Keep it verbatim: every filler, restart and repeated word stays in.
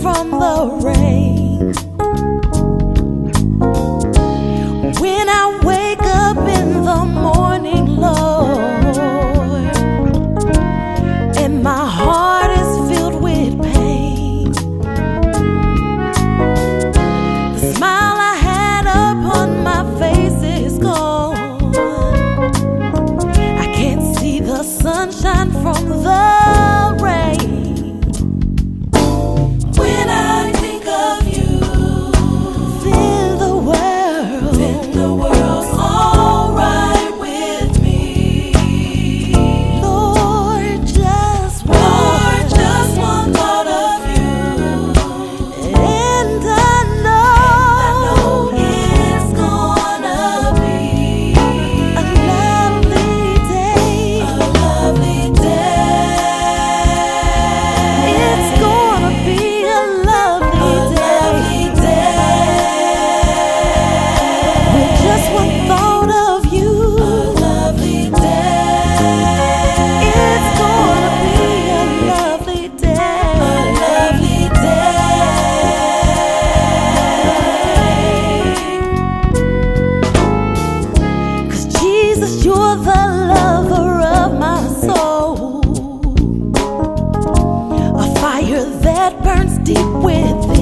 from the rain. When I wake up in the morning, Lord, and my heart is filled with pain, the smile I had upon my face is gone. I can't see the sunshine from the rain. When I think of you, then the world, then the world's all right with me. Lord, just Lord, just one thought of you, and I know, and I know it's gonna be a lovely day, a lovely day. It's gonna be a lovely day. With just one thought of you, a lovely day. It's gonna be a lovely day, a lovely day. 'Cause Jesus, you're the lover of my soul, a fire that burns deep within.